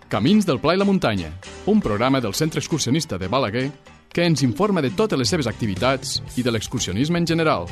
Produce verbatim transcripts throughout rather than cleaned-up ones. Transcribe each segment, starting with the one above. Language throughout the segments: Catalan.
Camins del Pla i la Muntanya, un programa del Centre Excursionista de Balaguer que ens informa de totes les seves activitats i de l'excursionisme en general.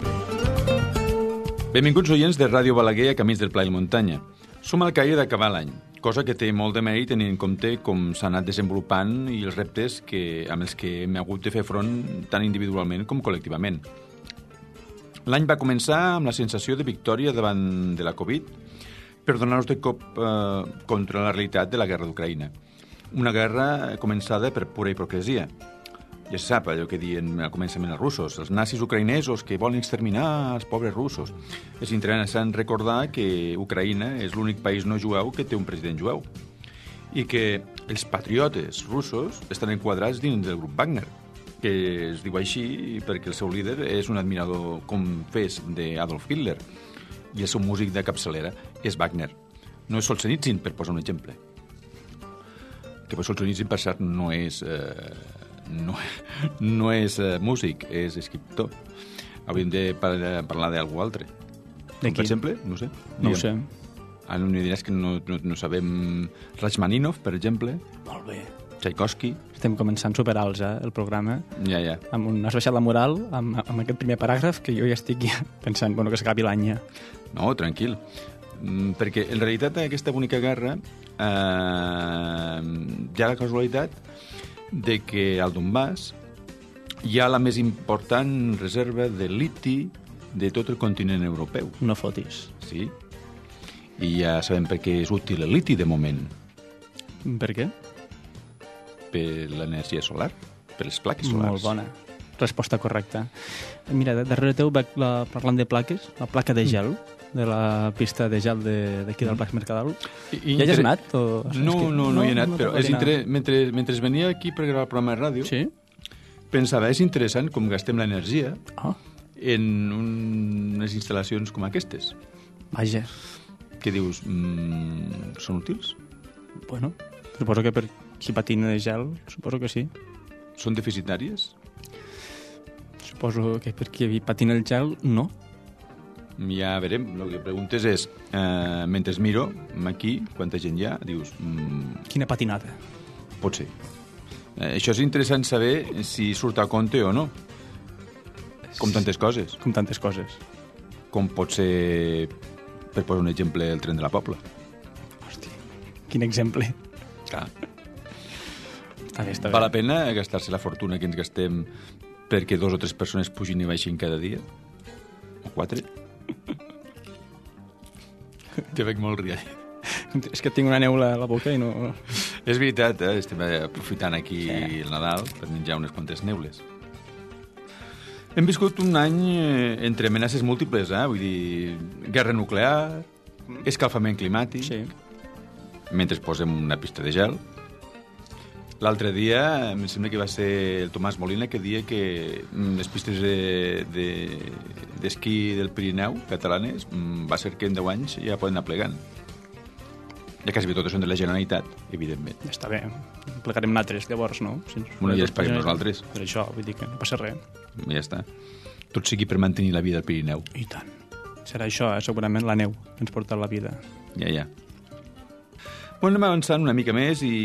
Benvinguts oients de Ràdio Balaguer a Camins del Pla i la Muntanya. Som al caire d'acabar l'any, cosa que té molt de mèrit tenint en compte com s'ha anat desenvolupant i els reptes que, amb els que hem hagut de fer front tant individualment com col·lectivament. L'any va començar amb la sensació de victòria davant de la Covid per donar-nos de cop eh, contra la realitat de la guerra d'Ucraïna. Una guerra començada per pura hipocresia. Ja se sap allò que diuen al començament els russos, els nazis ucraïnesos que volen exterminar els pobres russos. És interessant recordar que Ucraïna és l'únic país no jueu que té un president jueu i que els patriotes russos estan enquadrats dins del grup Wagner, que es diu així perquè el seu líder és un admirador confés d'Adolf Hitler i el seu músic de capçalera és Wagner. No és Solzhenitsyn, per posar un exemple. Que Solzhenitsyn, per cert, no és, eh, no, no és eh, músic, és escriptor. Hauríem de parlar, parlar d'algú altre. De qui? Per exemple, no sé. No ho sé. Ah, no diràs que no, no, no sabem Rachmaninov, per exemple. Molt bé. Tchaikovsky. Estem començant superalts, eh, el programa. Ja, ja. Amb un, has baixat la moral amb, amb aquest primer paràgraf que jo ja estic ja pensant, bueno, que s'acabi l'any ja. No, tranquil. Mm, perquè en realitat aquesta bonica guerra eh, hi ha la casualitat de que al Donbass hi ha la més important reserva de liti de tot el continent europeu. No fotis. Sí. I ja sabem per què és útil el liti de moment. Per què? Per l'energia solar, per les plaques solars. Molt bona. Resposta correcta. Mira, darrere teu, veig la, parlant de plaques, la placa de gel, de la pista de gel d'aquí del Parc Mercadal. I, ja hi has anat? O... No, que... no, no, no hi he anat, no però és inter... mentre, mentre venia aquí per gravar el programa de ràdio, sí? Pensava, és interessant com gastem l'energia ah. en un... unes instal·lacions com aquestes. Vaja. Què dius? Mm, són útils? Bueno, suposo que per qui patina de gel, suposo que sí. Són deficitàries? Suposo que per qui patina el gel, no. Ja verem. El que preguntes és, eh, mentre miro aquí, quanta gent hi ha, dius... Mm, quina patinada. Pot ser. Eh, això és interessant saber si surt a compte o no. Com tantes coses. Com tantes coses. Com pot ser, per posar un exemple, el tren de la Pobla. Hòstia, quin exemple. Clar. Està bé, està bé. Val la pena gastar-se la fortuna que ens gastem perquè dos o tres persones pugin i baixin cada dia? O quatre? Te veig molt riall. És que tinc una neula a la boca i no... És veritat, eh? Estem aprofitant aquí sí. el Nadal per menjar unes quantes neules. Hem viscut un any entre amenaces múltiples, eh? Vull dir, guerra nuclear, escalfament climàtic, sí. Mentre posem una pista de gel. L'altre dia, em sembla que va ser el Tomàs Molina que dia que les pistes de, de, d'esquí del Pirineu catalanes va ser que en deu anys ja poden anar plegant. Ja quasi totes són de la Generalitat, evidentment. Ja està bé. Plegarem nosaltres, llavors, no? Si bueno, ja es paguem nosaltres. Per això, vull dir que no passa res. Ja està. Tot sigui per mantenir la vida al Pirineu. I tant. Serà això, eh? Segurament la neu que ens porta la vida. Ja, ja. Bueno, anem avançant una mica més i,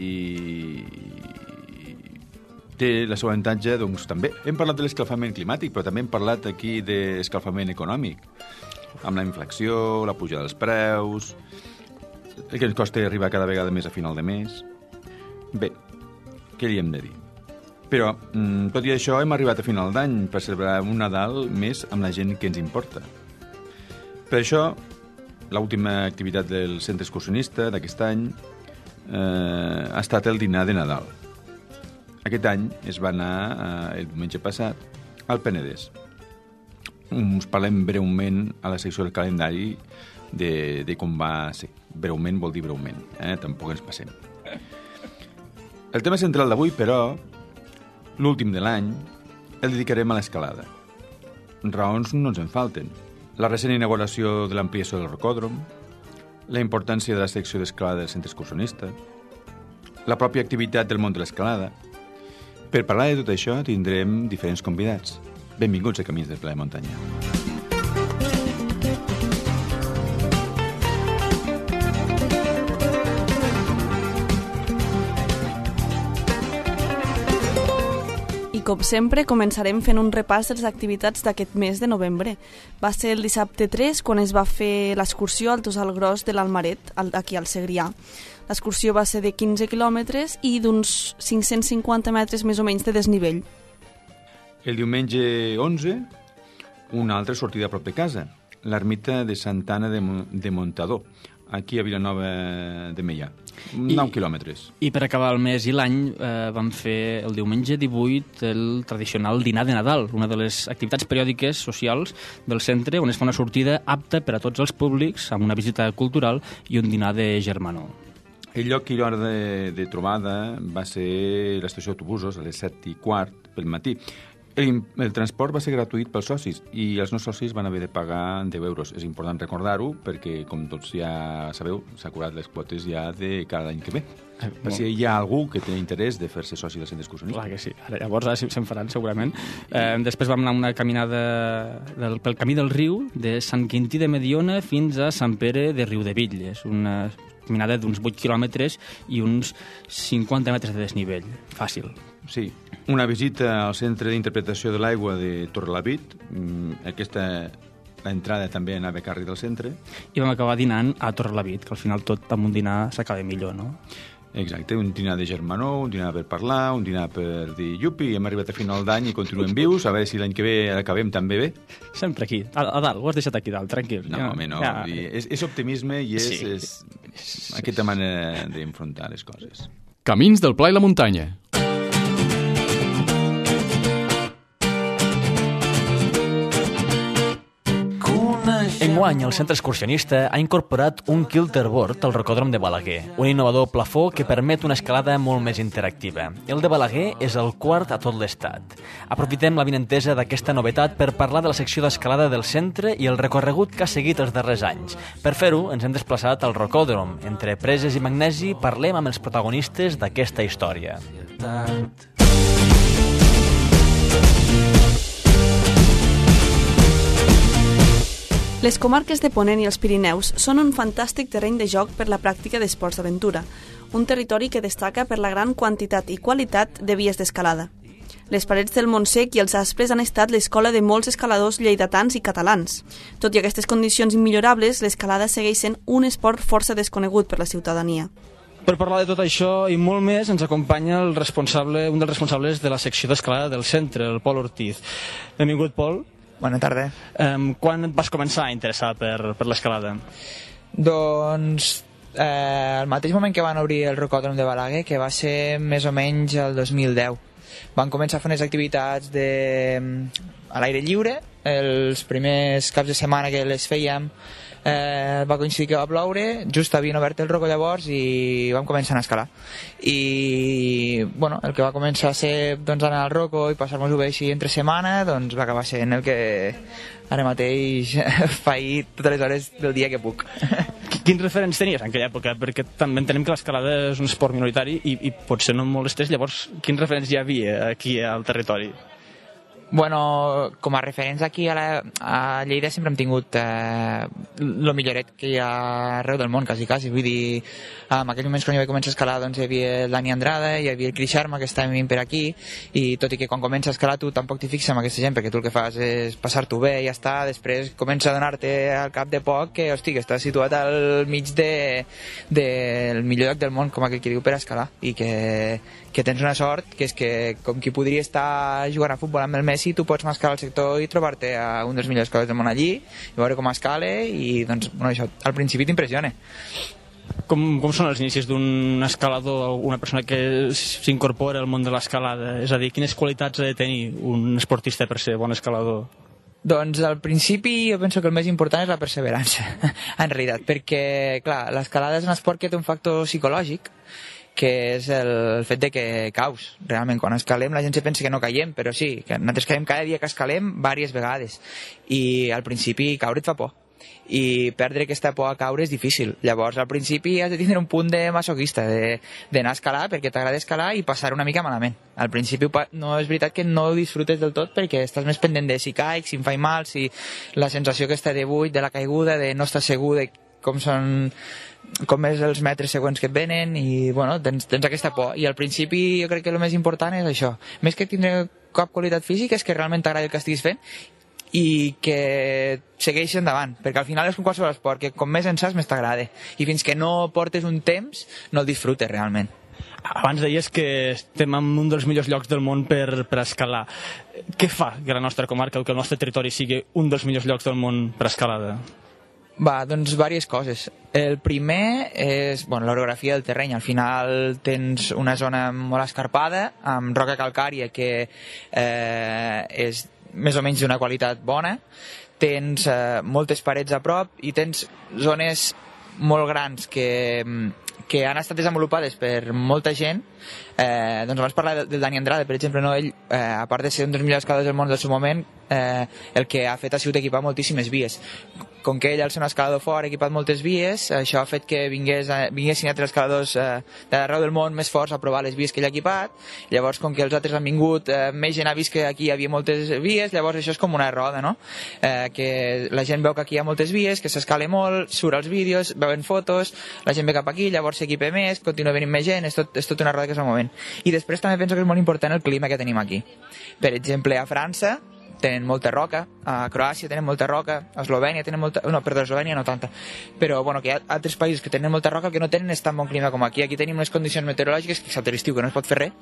i té la seva avantatge, doncs també. Hem parlat de l'escalfament climàtic, però també hem parlat aquí d'escalfament econòmic, amb la inflació, la pujada dels preus, el que ens costa arribar cada vegada més a final de mes. Bé, què li hem de dir? Però, tot i això, hem arribat a final d'any per celebrar un Nadal més amb la gent que ens importa. Per això, l'última activitat del centre excursionista d'aquest any eh, ha estat el dinar de Nadal. Aquest any es va anar eh, el diumenge passat al Penedès. Us parlem breument a la secció del calendari de, de com va ser. Breument vol dir breument, eh? Tampoc ens passem. El tema central d'avui, però, l'últim de l'any, el dedicarem a l'escalada. Raons no ens en falten. La recent inauguració de l'ampliació del rocòdrom, la importància de la secció d'escalada del centre excursionista, la pròpia activitat del món de l'escalada. Per parlar de tot això tindrem diferents convidats. Benvinguts a Camins del Pla i Muntanya. com sempre, començarem fent un repàs de les activitats d'aquest mes de novembre. Va ser el dissabte tres quan es va fer l'excursió al Tossal Gros de l'Almaret, aquí al Segrià. L'excursió va ser de quinze quilòmetres i d'uns cinc-cents cinquanta metres més o menys de desnivell. El diumenge onze, una altra sortida a prop de casa, l'ermita de Santa Anna de, de Montador, aquí a Vilanova de Meià. nou quilòmetres. I per acabar el mes i l'any eh, vam fer el diumenge divuit el tradicional dinar de Nadal, una de les activitats periòdiques socials del centre on es fa una sortida apta per a tots els públics amb una visita cultural i un dinar de germanor. El lloc i l'hora de, de trobada va ser l'estació d'autobusos a les set i quart pel matí. El, el transport va ser gratuït pels socis i els no socis van haver de pagar deu euros. És important recordar-ho perquè, com tots ja sabeu, s'ha curat les quotes ja de cada any que ve. Eh, per si hi ha algú que té interès de fer-se soci del centre excursionista. Clar que sí. Ara, llavors ara se'n faran segurament. Eh, després vam anar una caminada del, pel camí del riu de Sant Quintí de Mediona fins a Sant Pere de Riudebitlles. Una caminada d'uns vuit quilòmetres i uns cinquanta metres de desnivell. Fàcil. Sí, una visita al Centre d'Interpretació de l'Aigua de Torrelavit. Aquesta, l'entrada també anava a càrrec del centre. I vam acabar dinant a Torrelavit, que al final tot amb un dinar s'acaba millor, no? Exacte, un dinar de germanor, un dinar per parlar, un dinar per dir yupi, hem arribat a final d'any i continuem vius, a veure si l'any que ve acabem també bé. Sempre aquí, a, a dalt, ho has deixat aquí dalt, tranquil. No, ja, home, no, ja. és, és optimisme i és, sí. és, és aquesta manera d'enfrontar les coses. Camins del Pla i la Muntanya. Enguany, el centre excursionista ha incorporat un kilterboard al rocòdrom de Balaguer, un innovador plafó que permet una escalada molt més interactiva. El de Balaguer és el quart a tot l'estat. Aprofitem la vinentesa d'aquesta novetat per parlar de la secció d'escalada del centre i el recorregut que ha seguit els darrers anys. Per fer-ho, ens hem desplaçat al rocòdrom. Entre Preses i Magnesi parlem amb els protagonistes d'aquesta història. Les comarques de Ponent i els Pirineus són un fantàstic terreny de joc per la pràctica d'esports d'aventura, un territori que destaca per la gran quantitat i qualitat de vies d'escalada. Les parets del Montsec i els Aspres han estat l'escola de molts escaladors lleidatans i catalans. Tot i aquestes condicions immillorables, l'escalada segueix sent un esport força desconegut per la ciutadania. Per parlar de tot això i molt més ens acompanya el responsable, un dels responsables de la secció d'escalada del centre, el Pol Ortiz. Benvingut, Pol. Bona tarda. Um, quan et vas començar a interessar per, per l'escalada? Doncs eh, al mateix moment que van obrir el rocòdrom de Balaguer, que va ser més o menys el dos mil deu. Van començar a fer unes activitats de, a l'aire lliure. Els primers caps de setmana que les fèiem eh, va coincidir que va ploure, just havien obert el rocó llavors i vam començar a escalar. I bueno, el que va començar a ser doncs, anar al rocó i passar-nos-ho bé així entre setmana, doncs va acabar sent el que ara mateix faig totes les hores del dia que puc. Quins referents tenies en aquella època? Perquè també entenem que l'escalada és un esport minoritari i, i potser no molestés, llavors quins referents hi havia aquí al territori? Bueno, com a referents aquí a, la, a Lleida sempre hem tingut eh, el milloret que hi ha arreu del món, quasi, quasi. Vull dir, en aquells moments quan jo vaig començar a escalar doncs hi havia el Dani Andrada, hi havia el Cris Sharma, que estava per aquí, i tot i que quan comences a escalar tu tampoc t'hi fixes amb aquesta gent, perquè tu el que fas és passar-t'ho bé i ja està, després comença a donar-te al cap de poc que, hosti, que estàs situat al mig de, del millor lloc del món, com aquell que diu, per escalar, i que, que tens una sort, que és que com qui podria estar jugant a futbol amb el Messi, tu pots mascar al sector i trobar-te a un dels millors escaladors del món allí, i veure com escala, i doncs, bueno, això al principi t'impressiona. Com, com són els inicis d'un escalador, una persona que s'incorpora al món de l'escalada? És a dir, quines qualitats ha de tenir un esportista per ser bon escalador? Doncs al principi jo penso que el més important és la perseverança, en realitat, perquè, clar, l'escalada és un esport que té un factor psicològic, que és el fet de que caus. Realment, quan escalem la gent se pensa que no caiem, però sí, que nosaltres caiem cada dia que escalem diverses vegades, i al principi caure et fa por, i perdre aquesta por a caure és difícil. Llavors al principi has de tindre un punt de masoquista, d'anar a escalar perquè t'agrada escalar i passar una mica malament. Al principi no és veritat que no ho disfrutes del tot, perquè estàs més pendent de si caic, si em faig mal, si la sensació que està de buit, de la caiguda, de no estar segur de com són com més els metres següents que et venen i bueno, tens, tens aquesta por i al principi jo crec que el més important és això, més que tindre cap qualitat física és que realment t'agradi el que estiguis fent i que segueixi endavant, perquè al final és com qualsevol esport, que com més en saps més t'agrada i fins que no portes un temps no el disfrutes realment. Abans deies que estem en un dels millors llocs del món per, per escalar. Què fa que la nostra comarca o que el nostre territori sigui un dels millors llocs del món per escalada? Va, doncs diverses coses. El primer és bueno, l'orografia del terreny. Al final tens una zona molt escarpada, amb roca calcària que eh, és més o menys d'una qualitat bona, tens eh, moltes parets a prop i tens zones molt grans que, que han estat desenvolupades per molta gent. Eh, doncs abans parlar del, del Dani Andrade, per exemple, no? Ell, eh, a part de ser un dels millors escaladors del món del seu moment, eh, el que ha fet ha sigut equipar moltíssimes vies. Com que ell, al ser un escalador fort, ha equipat moltes vies, això ha fet que vingués, vinguessin altres escaladors eh, d'arreu del món més forts a provar les vies que ell ha equipat. Llavors, com que els altres han vingut, eh, més gent ha vist que aquí hi havia moltes vies, llavors això és com una roda, no? Eh, que la gent veu que aquí hi ha moltes vies, que s'escala molt, surt als vídeos, veuen fotos, la gent ve cap aquí, llavors s'equipa més, continua venint més gent, és tot, és tot una roda que és el moment. I després també penso que és molt important el clima que tenim aquí. Per exemple, a França tenen molta roca, a Croàcia tenen molta roca, a Eslovènia tenen molta... No, perdó, a Eslovènia no tanta. Però, bueno, que hi ha altres països que tenen molta roca que no tenen és tan bon clima com aquí. Aquí tenim unes condicions meteorològiques que excepte l'estiu, que no es pot fer res.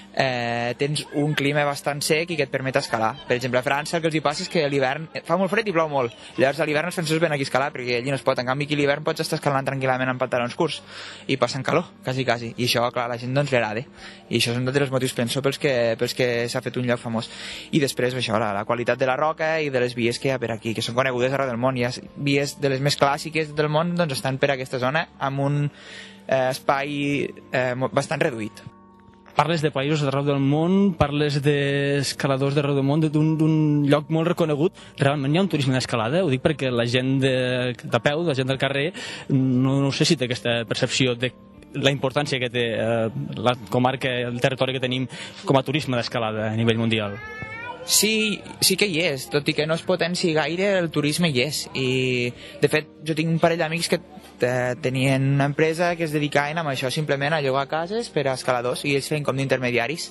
Eh, tens un clima bastant sec i que et permet escalar. Per exemple, a França el que els hi passa és que a l'hivern fa molt fred i plou molt. Llavors a l'hivern els francesos ven aquí a escalar perquè allí no es pot. En canvi, aquí a l'hivern pots estar escalant tranquil·lament amb pantalons curts i passant calor, quasi, quasi. I això, clar, a la gent doncs li agrada. I això és un dels motius, penso, pels que, pels que s'ha fet un lloc famós. I després, això, la, la qualitat de la roca i de les vies que hi ha per aquí, que són conegudes arreu del món. Hi ha vies de les més clàssiques del món, doncs estan per aquesta zona amb un eh, espai eh, bastant reduït. Parles de països d'arreu del món, parles d'escaladors d'arreu del món, d'un lloc molt reconegut. Realment hi ha un turisme d'escalada? Ho dic perquè la gent de, de peu, la gent del carrer, no, no sé si té aquesta percepció de la importància que té eh, la comarca, el territori que tenim com a turisme d'escalada a nivell mundial. Sí, sí que hi és, tot i que no es potenci gaire, el turisme hi és. I, de fet, jo tinc un parell d'amics que tenien una empresa que es dedicaven a això, simplement a llogar cases per a escaladors, i ells feien com d'intermediaris.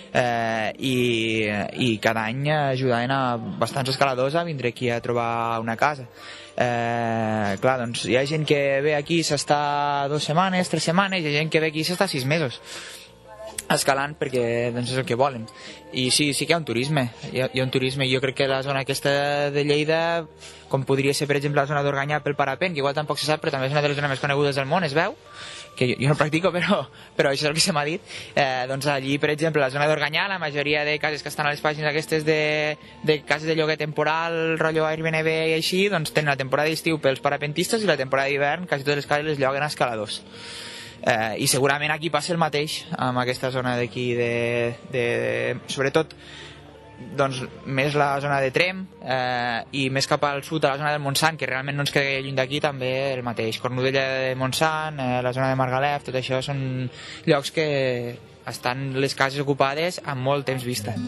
Eh, i, i cada any ajudaven a bastants escaladors a vindre aquí a trobar una casa. Eh, clar, doncs hi ha gent que ve aquí i s'està dues setmanes, tres setmanes, i hi ha gent que ve aquí i s'està sis mesos escalant perquè doncs, és el que volen. I sí, sí que hi ha un turisme, hi ha, hi ha un turisme. Jo crec que la zona aquesta de Lleida, com podria ser per exemple la zona d'Organyà pel parapent, que igual tampoc se sap, però també és una de les zones més conegudes del món, es veu, que jo, jo no practico, però, però això és el que se m'ha dit. Eh, doncs allí, per exemple, la zona d'Organyà, la majoria de cases que estan a les pàgines aquestes de, de cases de lloguer temporal, rotllo Airbnb i així, doncs tenen la temporada d'estiu pels parapentistes i la temporada d'hivern quasi totes les cases les lloguen a escaladors. Eh, i segurament aquí passa el mateix amb aquesta zona d'aquí de, de, de, sobretot doncs, més la zona de Trem eh, i més cap al sud a la zona del Montsant, que realment no ens queda lluny d'aquí, també el mateix, Cornudella de Montsant, eh, la zona de Margalef, tot això són llocs que estan les cases ocupades amb molt temps vista.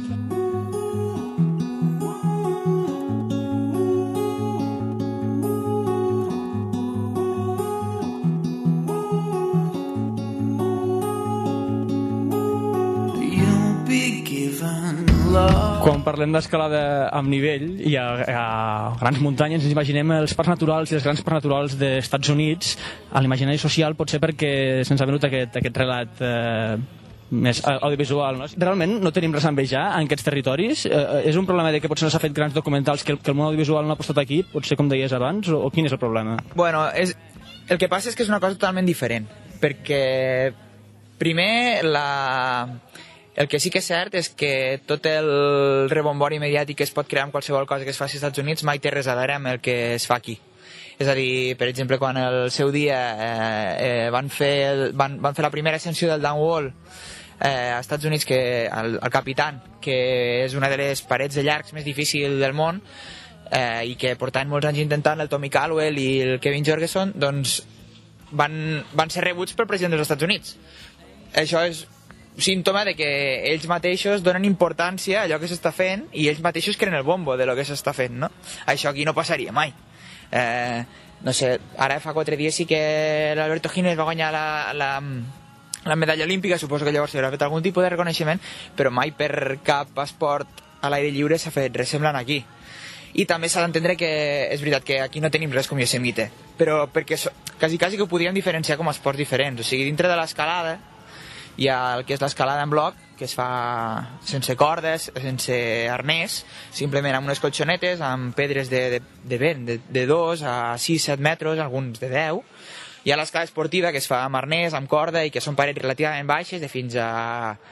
Quan parlem d'escalada amb nivell i a, a grans muntanyes ens imaginem els parcs naturals i els grans parcs naturals dels Estats Units a l'imaginari social, potser perquè se'ns ha venut aquest, aquest relat eh, més audiovisual. No? Realment no tenim res a envejar en aquests territoris? Eh, és un problema de que potser no s'ha fet grans documentals que el, que el món audiovisual no ha apostat aquí, potser com deies abans, o, o quin és el problema? Bueno, és, el que passa és que és una cosa totalment diferent, perquè primer la... El que sí que és cert és que tot el rebombori mediàtic que es pot crear amb qualsevol cosa que es faci als Estats Units mai té res a veure amb el que es fa aquí. És a dir, per exemple, quan el seu dia eh, eh, van, fer el, van, van fer la primera ascensió del downwall eh, als Estats Units, que el, el Capitan, que és una de les parets de llargs més difícils del món, eh, i que portaven molts anys intentant el Tommy Caldwell i el Kevin Jorgensen, doncs van, van ser rebuts pel president dels Estats Units. Això és símptoma de que ells mateixos donen importància a allò que s'està fent i ells mateixos creen el bombo de lo que s'està fent, no? Això aquí no passaria mai. Eh, no sé, ara fa quatre dies sí que l'Alberto Gines va guanyar la, la, la medalla olímpica, suposo que llavors s'haurà fet algun tipus de reconeixement, però mai per cap esport a l'aire lliure s'ha fet res semblant aquí. I també s'ha d'entendre que és veritat que aquí no tenim res com Yosemite, però perquè so, quasi, quasi que ho podríem diferenciar com a esports diferents. O sigui, dintre de l'escalada hi ha el que és l'escalada en bloc, que es fa sense cordes, sense arnès, simplement amb unes colxonetes, amb pedres de, de, de vent, de, de dos a sis set metres, alguns de deu. Hi ha l'escalada esportiva, que es fa amb arnès, amb corda, i que són parets relativament baixes, de fins a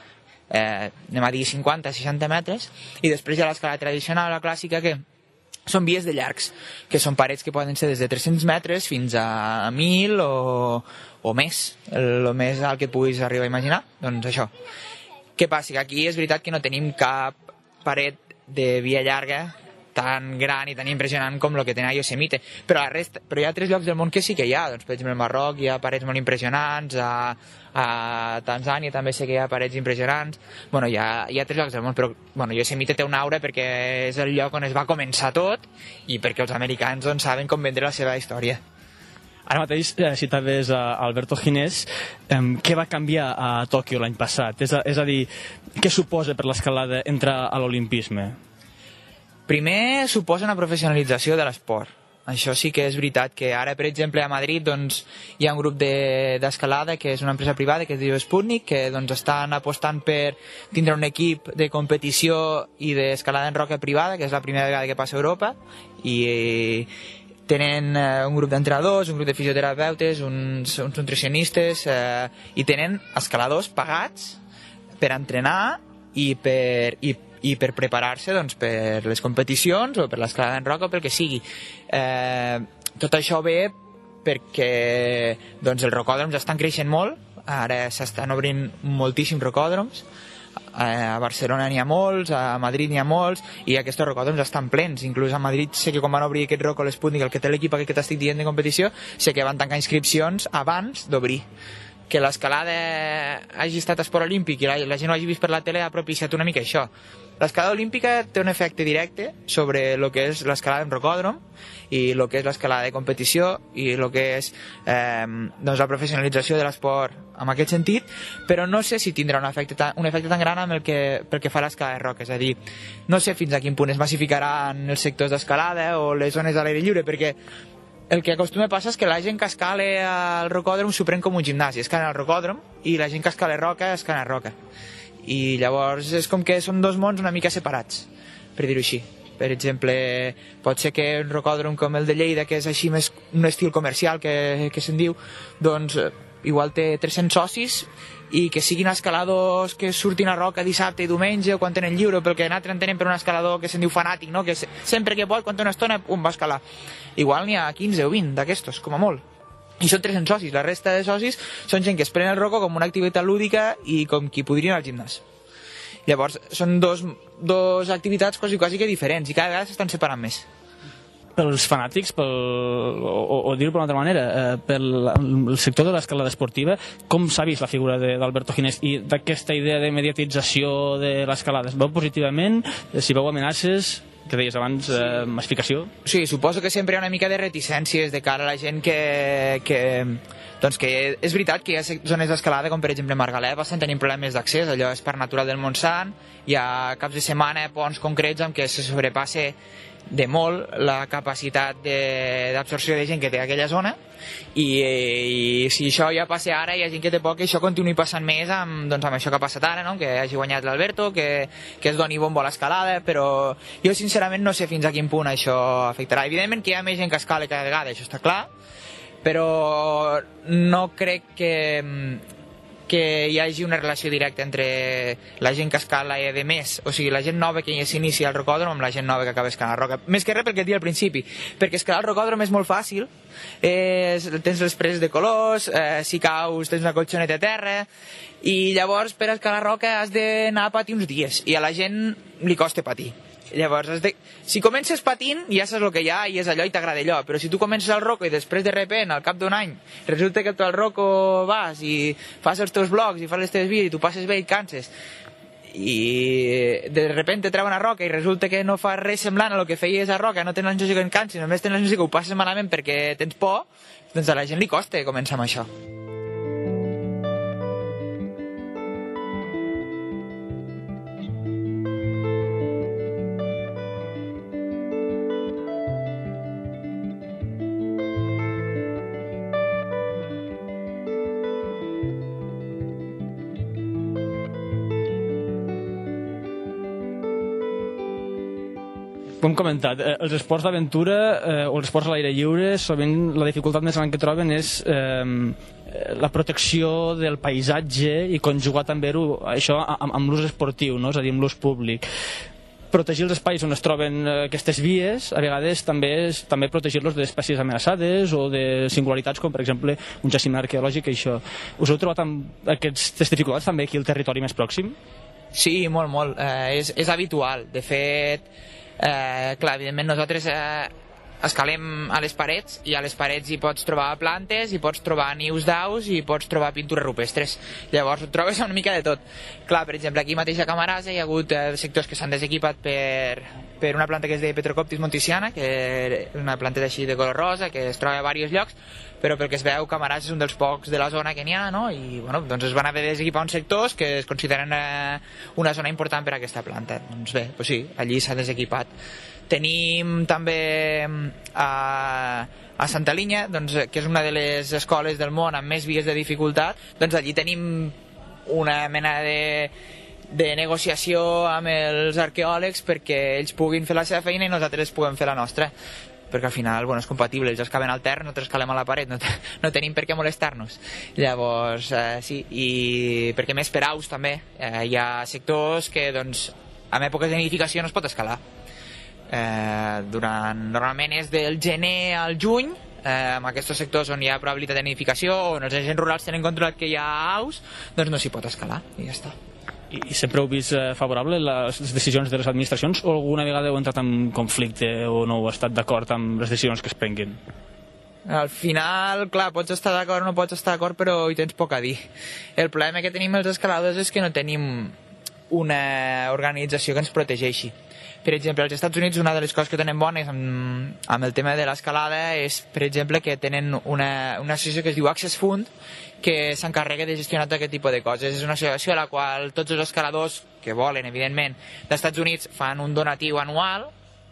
eh, anem a dir cinquanta seixanta metres, i després hi ha l'escalada tradicional, la clàssica, que són vies de llargs, que són parets que poden ser des de tres-cents metres fins a mil o, o més, el, el més alt que et puguis arribar a imaginar. Doncs això. Què passa? Que aquí és veritat que no tenim cap paret de via llarga tan gran i tan impressionant com el que tenia Yosemite, però, la resta, però hi ha tres llocs del món que sí que hi ha. Doncs, per exemple, al Marroc hi ha parets molt impressionants, a, a Tanzània també sé que hi ha parets impressionants. Bueno, hi ha, hi ha tres llocs del món, però bueno, Yosemite té un aura perquè és el lloc on es va començar tot i perquè els americans doncs, saben com vendre la seva història. Ara mateix eh, citaves a Alberto Gines. Eh, què va canviar a Tòquio l'any passat? És a, és a dir, què suposa per l'escalada entrar a l'olimpisme? Primer, suposa una professionalització de l'esport. Això sí que és veritat que ara, per exemple, a Madrid doncs, hi ha un grup d'escalada de, que és una empresa privada que es diu Sputnik, que doncs, estan apostant per tindre un equip de competició i d'escalada en roca privada, que és la primera vegada que passa a Europa, i tenen eh, un grup d'entrenadors, un grup de fisioterapeutes, uns, uns nutricionistes, eh, i tenen escaladors pagats per entrenar i per... I, i per preparar-se doncs, per les competicions o per l'escalada en roca o pel que sigui. Eh, tot això ve perquè doncs, els rocòdroms estan creixent molt, ara s'estan obrint moltíssims rocòdroms, eh, a Barcelona n'hi ha molts, a Madrid n'hi ha molts, i aquests rocòdroms estan plens. Inclús a Madrid sé que quan van obrir aquest roc o l'Sputnik, el que té l'equip que t'estic dient de competició, sé que van tancar inscripcions abans d'obrir. Que l'escalada hagi estat esport olímpic i la, la gent ho hagi vist per la tele ha propiciat una mica això. L'escalada olímpica té un efecte directe sobre el que és l'escalada en rocòdrom i el que és l'escalada de competició i el que és eh, doncs la professionalització de l'esport en aquest sentit, però no sé si tindrà un efecte tan, un efecte tan gran amb el que, pel que fa a l'escalada de roca. És a dir, no sé fins a quin punt es massificaran els sectors d'escalada o les zones a l'aire lliure, perquè el que acostuma a passar és que la gent que escala al rocòdrom s'ho pren com un gimnàs, escala al rocòdrom, i la gent que escala a roca escala a roca. I llavors és com que són dos mons una mica separats, per dir-ho així. Per exemple, pot ser que un rocòdrom com el de Lleida, que és així més un estil comercial que, que se'n diu, doncs igual té tres-cents socis i que siguin escaladors que surtin a roca dissabte i diumenge o quan tenen lliure, pel que nosaltres entenem per un escalador que se'n diu fanàtic, no? Que sempre que pot, quan té una estona, pum, va escalar. Igual n'hi ha quinze o vint d'aquestos, com a molt. I són tres-cents socis. La resta de socis són gent que es prenen el roco com una activitat lúdica i com qui podria anar al gimnàs. Llavors, són dos, dos activitats quasi, quasi que diferents i cada vegada s'estan separant més. Pels fanàtics, pel, o, o dir-ho d'una altra manera, eh, pel sector de l'escalada esportiva, com s'ha vist la figura d'Alberto Gines i d'aquesta idea de mediatització de l'escalada? Es veu positivament? Si veu amenaces, que deies abans, eh, massificació? Sí, suposo que sempre hi ha una mica de reticències de cara a la gent que... que doncs que és veritat que hi ha zones d'escalada, com per exemple Margalef, estan tenint problemes d'accés, allò és Parc Natural del Montsant, hi ha caps de setmana, ponts concrets amb què se sobrepassa de molt la capacitat d'absorció de, de gent que té aquella zona i, i si això ja passa ara hi ha gent que té por que això continuï passant més amb, doncs, amb això que ha passat ara, no? Que hagi guanyat l'Alberto, que, que es doni bombo a l'escalada, però jo sincerament no sé fins a quin punt això afectarà. Evidentment que hi ha més gent que escala cada vegada, això està clar, però no crec que que hi hagi una relació directa entre la gent que escala i de més, o sigui, la gent nova que s'inicia al rocòdrom amb la gent nova que acaba escalant a roca. Més que res perquè et dia al principi, perquè escalar al rocòdrom és molt fàcil, és, tens les preses de colors, eh, si caus tens una colxoneta a terra, i llavors per escalar roca has d'anar a patir uns dies, i a la gent li costa patir. Llavors, has de... si comences patint ja saps el que hi ha i és allò i t'agrada allò, però si tu comences al roco i després de repent, al cap d'un any, resulta que tu al roco vas i fas els teus blogs i fas les teves vides i tu passes bé i et canses i de repente treu una roca i resulta que no fa res semblant a el que feia esa roca, no tens la sensació que en cansi, només tens la sensació que ho passes malament perquè tens por, doncs a la gent li costa començar amb això. Com hem comentat, eh, els esports d'aventura eh, o els esports a l'aire lliure, sovint la dificultat més gran que troben és eh, la protecció del paisatge i conjugar també això amb, amb l'ús esportiu, no? És a dir, amb l'ús públic. Protegir els espais on es troben aquestes vies, a vegades també és també protegir-los d'espècies amenaçades o de singularitats com, per exemple, un jaciment arqueològic i això. Us heu trobat amb aquestes dificultats també aquí al territori més pròxim? Sí, molt, molt. Eh, és, és habitual. De fet, Eh, clar, evidentment nosaltres eh, escalem a les parets i a les parets hi pots trobar plantes, hi pots trobar nius d'aus i hi pots trobar pintures rupestres. Llavors et trobes una mica de tot. Clar, per exemple, aquí mateix a Camarasa hi ha hagut eh, sectors que s'han desequipat per, per una planta que es deia Petrocoptis montisiana, que és una planta així de color rosa que es troba a diversos llocs, però pel que es veu Camarasa és un dels pocs de la zona que n'hi ha, no? I bueno, doncs es van haver de desequipar uns sectors que es consideren eh, una zona important per a aquesta planta. Doncs bé, doncs sí, allí s'ha desequipat. Tenim també a, a Santa Linya, doncs, que és una de les escoles del món amb més vies de dificultat, doncs allí tenim una mena de, de negociació amb els arqueòlegs perquè ells puguin fer la seva feina i nosaltres puguem fer la nostra, perquè al final bueno, és compatible, ells escaven al terra, nosaltres escalem a la paret, no, no tenim per què molestar-nos. Llavors, eh, sí, i perquè més per aus també, eh, hi ha sectors que doncs, en èpoques de nidificació no es pot escalar. Eh, durant, normalment és del gener al juny, eh, en aquests sectors on hi ha probabilitat de nidificació o on els agents rurals tenen controlat que hi ha aus, doncs no s'hi pot escalar i ja està. I, i sempre heu vist eh, favorable les decisions de les administracions o alguna vegada heu entrat en conflicte o no heu estat d'acord amb les decisions que es prenguin? Al final, clar, pots estar d'acord o no pots estar d'acord, però hi tens poc a dir. El problema que tenim els escaladors és que no tenim una organització que ens protegeixi. Per exemple, als Estats Units una de les coses que tenen bones amb, amb el tema de l'escalada és, per exemple, que tenen una, una associació que es diu Access Fund que s'encarrega de gestionar tot aquest tipus de coses. És una associació a la qual tots els escaladors que volen, evidentment, dels Estats Units fan un donatiu anual,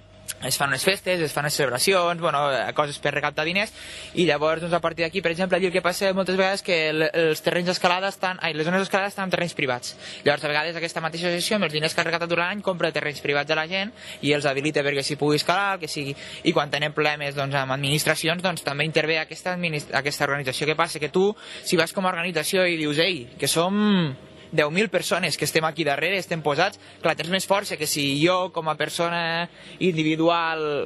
es fan unes festes, es fan unes celebracions, bueno, coses per recaptar diners, i llavors doncs, a partir d'aquí, per exemple, allí el que passa moltes vegades que el, els terrenys d'escalada estan, ai, les zones d'escalada estan en terrenys privats. Llavors a vegades aquesta mateixa associació amb els diners que ha recaptat durant l'any compra terrenys privats a la gent i els habilita perquè s'hi pugui escalar, que sigui, i quan tenen problemes doncs, amb administracions doncs també intervé aquesta, aquesta organització. Què passa? Que tu, si vas com a organització i dius, ei, que som deu mil persones que estem aquí darrere, estem posats, clar, tens més força que si jo com a persona individual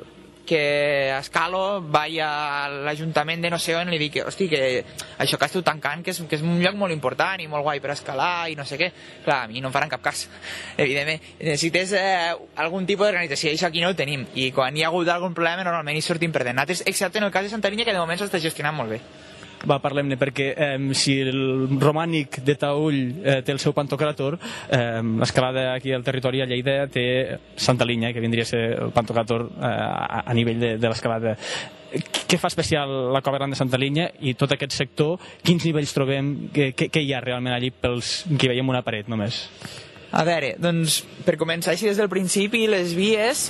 que escalo vaig a l'Ajuntament de no sé on i li dic, hosti, que això que esteu tancant, que és, que és un lloc molt important i molt guai per escalar i no sé què. Clar, a mi no em faran cap cas, evidentment. Necessites eh, algun tipus d'organització i això aquí no ho tenim, i quan hi ha hagut algun problema normalment hi sortim perdent. Nosaltres, excepte en el cas de Santa Linya, que de moment s'està gestionant molt bé. Va, parlem-ne, perquè eh, si el romànic de Taüll eh, té el seu pantocràtor, eh, l'escalada aquí al territori a Lleida té Santa Linya, que vindria a ser el pantocràtor eh, a, a nivell de, de l'escalada. Què fa especial la Cova Gran de Santa Linya i tot aquest sector? Quins nivells trobem? Què, què hi ha realment allí pels que veiem una paret només? A veure, doncs, per començar així des del principi, les vies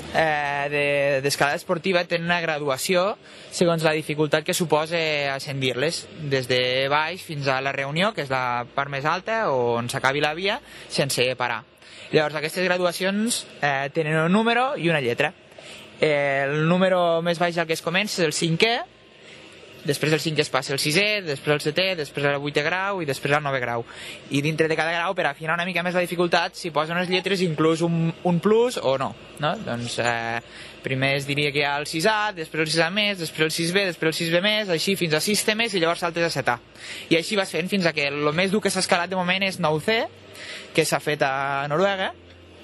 eh, d'escalada de, esportiva tenen una graduació segons la dificultat que suposa ascendir-les, des de baix fins a la Reunió, que és la part més alta, on s'acabi la via, sense parar. Llavors, aquestes graduacions eh, tenen un número i una lletra. Eh, el número més baix al que es comença és el cinquè, després del cinquè es passa el sisè, després el setè, després el vuitè grau i després el novè grau. I dintre de cada grau, per afinar una mica més la dificultat, s'hi posen unes lletres, inclús un, un plus o no. no? Doncs eh, primer es diria que hi ha el sis A, després el sis A més, després el sis B, després el sis B més, així fins a sis T més i llavors saltes a set A. I així vas fent fins a que el més dur que s'ha escalat de moment és nou C, que s'ha fet a Noruega,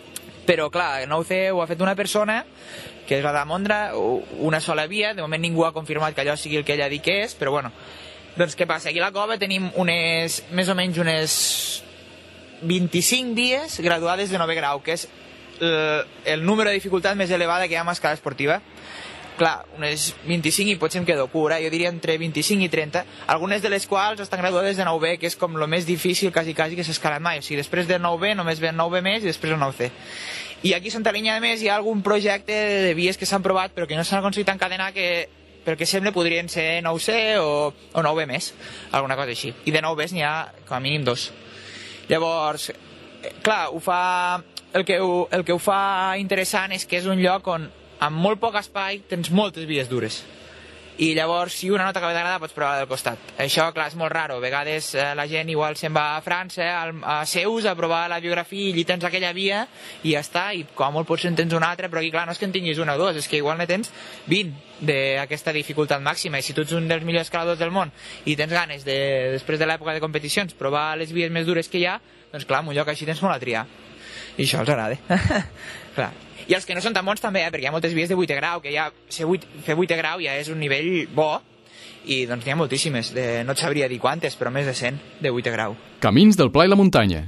però clar, nou C ho ha fet una persona que és la de Mondra, una sola via, de moment ningú ha confirmat que allò sigui el que ella ha dit que és, però bueno, doncs què passa? Aquí a la cova tenim unes, més o menys unes vint-i-cinc dies graduades de novè grau, que és el, el número de dificultat més elevada que hi ha en escala esportiva. Clar, unes vint-i-cinc i potser em quedo cura, jo diria entre vint-i-cinc i trenta, algunes de les quals estan graduades de nou B, que és com el més difícil quasi, quasi que s'ha escalat mai. O sigui, després de nou B només ve nou B més i després el nou C. I aquí a Santa Linya, a més, hi ha algun projecte de vies que s'han provat però que no s'han aconseguit encadenar, que pel que sembla podrien ser nou C o, o nou B més, alguna cosa així. I de nou Bs n'hi ha com a mínim dos. Llavors, clar, ho fa, el, que ho, el que ho fa interessant és que és un lloc on amb molt poc espai tens moltes vies dures. I llavors, si una no t'acaba d'agradar, pots provar del costat. Això, clar, és molt raro. A vegades eh, la gent igual se'n va a França, al, a Seus, a provar la biografia i allí tens aquella via i ja està, i com a molt potser en tens una altra, però aquí, clar, no és que en tinguis una o dues, és que igual ne tens vint d'aquesta dificultat màxima, i si tu ets un dels millors escaladors del món i tens ganes, de, després de l'època de competicions, provar les vies més dures que hi ha, doncs clar, en un lloc així tens molt a triar. I això els agrada. Clar. I els que no són tan bons també, eh, perquè hi ha moltes vies de vuitè grau, que ja fer vuitè grau ja és un nivell bo, i doncs n'hi ha moltíssimes, de, no et sabria dir quantes, però més de cent de vuitè grau. Camins del Pla i la muntanya.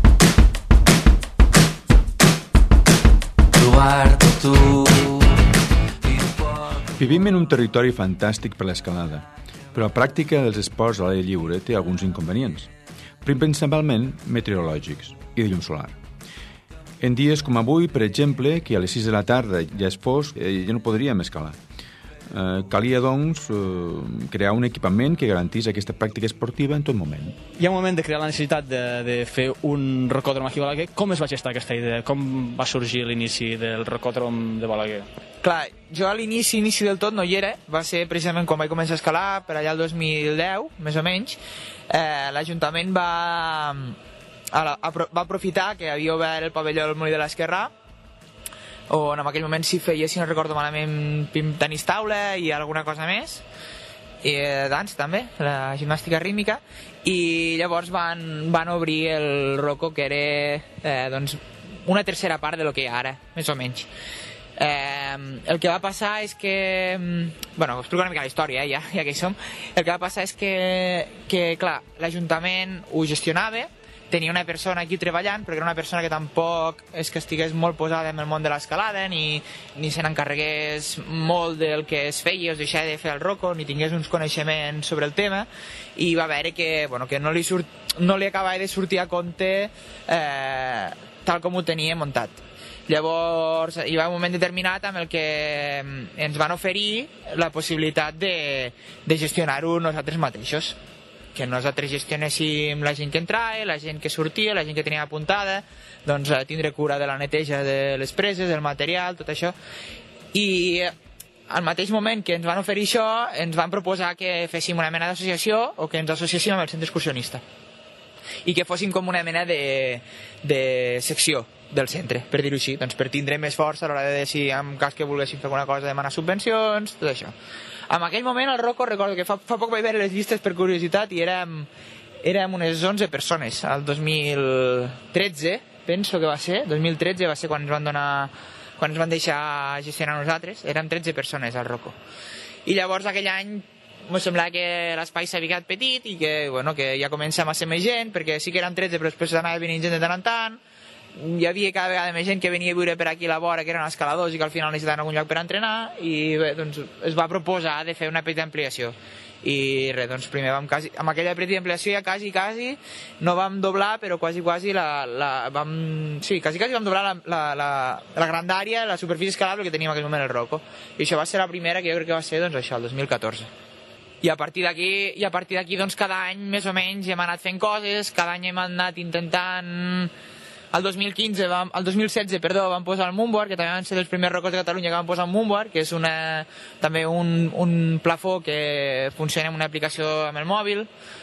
Trobar-te tu. Vivim en un territori fantàstic per l'escalada, però la pràctica dels esports a l'aire lliure té alguns inconvenients, principalment meteorològics i de llum solar. En dies com avui, per exemple, que a les sis de la tarda ja és fosc, eh, ja no podríem escalar. Eh, calia, doncs, eh, crear un equipament que garantís aquesta pràctica esportiva en tot moment. Hi ha un moment de crear la necessitat de, de fer un rocòdrom aquí a Balaguer. Com es va gestar aquesta idea? Com va sorgir l'inici del rocòdrom de Balaguer? Clar, jo a l'inici, inici del tot no hi era, va ser precisament quan vaig començar a escalar, per allà el dos mil deu, més o menys. Eh, L'Ajuntament va... va aprofitar que havia obert el pavelló del Molí de l'Esquerrà, on en aquell moment s'hi feia, si no recordo malament, tenis taula i alguna cosa més, i dans també, la gimnàstica rítmica, i llavors van, van obrir el Roco, que era eh, doncs, una tercera part de lo que hi ha ara, més o menys. Eh, el que va passar és que, bueno, explico una mica la història, eh, ja, ja que hi som. El que va passar és que, que clar, l'Ajuntament ho gestionava, tenia una persona aquí treballant, perquè era una persona que tampoc és que estigués molt posada en el món de l'escalada, ni, ni se n'encarregués molt del que es feia, es deixava de fer el Roco, ni tingués uns coneixements sobre el tema, i va veure que, bueno, que no, li surt, no li acabava de sortir a compte eh, tal com ho tenia muntat. Llavors hi va un moment determinat amb el que ens van oferir la possibilitat de, de gestionar-ho nosaltres mateixos, que nosaltres gestionéssim la gent que entrava, la gent que sortia, la gent que tenia apuntada, doncs tindre cura de la neteja de les preses, del material, tot això. I al mateix moment que ens van oferir això, ens van proposar que féssim una mena d'associació o que ens associéssim amb el centre excursionista i que fóssim com una mena de, de secció del centre, per dir-ho així, doncs per tindre més força a l'hora de decidir, en cas que volguéssim fer alguna cosa, demanar subvencions, tot això. En aquell moment al Roco, recordo que fa, fa poc vaig veure les llistes per curiositat i érem, érem unes onze persones. El dos mil tretze, penso que va ser, dos mil tretze va ser quan ens van donar, quan ens van deixar gestionar nosaltres, érem tretze persones al Roco. I llavors aquell any em semblava que l'espai s'havia quedat petit i que, bueno, que ja comença a ser més gent, perquè sí que érem tretze però després anava venint gent de tant en tant. Hi havia cada vegada més gent que venia a viure per aquí a la vora, que eren escaladors i que al final necessitaven algun lloc per entrenar, i bé, doncs es va proposar de fer una petita ampliació. I res, doncs primer vam quasi, amb aquella petita ampliació ja quasi, quasi, no vam doblar, però quasi, quasi, la, la, vam, sí, quasi, quasi vam doblar la, la, la, la grandària, la superfície escalable que teníem en aquell moment el Roco. I això va ser la primera, que jo crec que va ser, doncs això, el dos mil catorze. I a partir d'aquí, i a partir d'aquí, doncs cada any, més o menys, hem anat fent coses, cada any hem anat intentant... El dos mil quinze, vam, el dos mil setze, perdó, vam posar el Moonboard, que també van ser dels primers rocos de Catalunya que vam posar el Moonboard, que és una, també un, un plafó que funciona amb una aplicació amb el mòbil.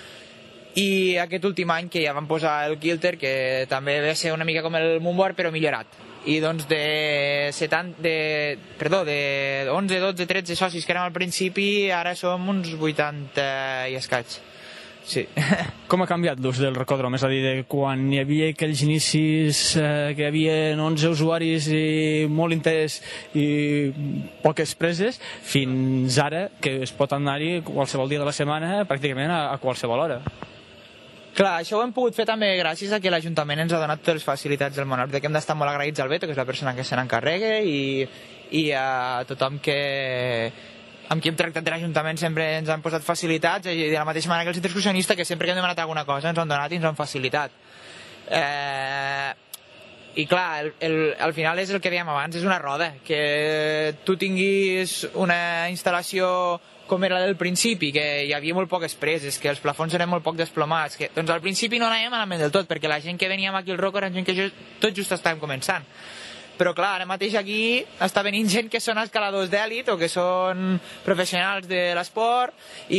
I aquest últim any que ja vam posar el Kilter, que també va ser una mica com el Moonboard, però millorat. I doncs de, setanta, de, perdó, de onze, dotze, tretze socis que érem al principi, ara som uns vuitanta i escaig. Sí. Com ha canviat l'ús del rocòdrom? És a dir, de quan hi havia aquells inicis eh, que hi havia onze usuaris i molt interès i poques preses, fins ara que es pot anar-hi qualsevol dia de la setmana, pràcticament a, a qualsevol hora. Clar, això ho hem pogut fer també gràcies a que l'Ajuntament ens ha donat totes les facilitats del món, que hem d'estar molt agraïts al Beto, que és la persona que se n'encarrega, i, i a tothom que amb qui hem tractat de l'Ajuntament sempre ens han posat facilitats, i de la mateixa manera que el centre excursionista, que sempre que hem demanat alguna cosa ens han donat i ens han facilitat. Eh, I clar, el, el, al final és el que dèiem abans, és una roda, que tu tinguis una instal·lació com era del principi, que hi havia molt poques preses, que els plafons eren molt poc desplomats, que, doncs al principi no anàvem malament del tot, perquè la gent que veníem aquí al Roco era gent que jo, tot just estàvem començant. Però clar, ara mateix aquí està venint gent que són escaladors d'èlit o que són professionals de l'esport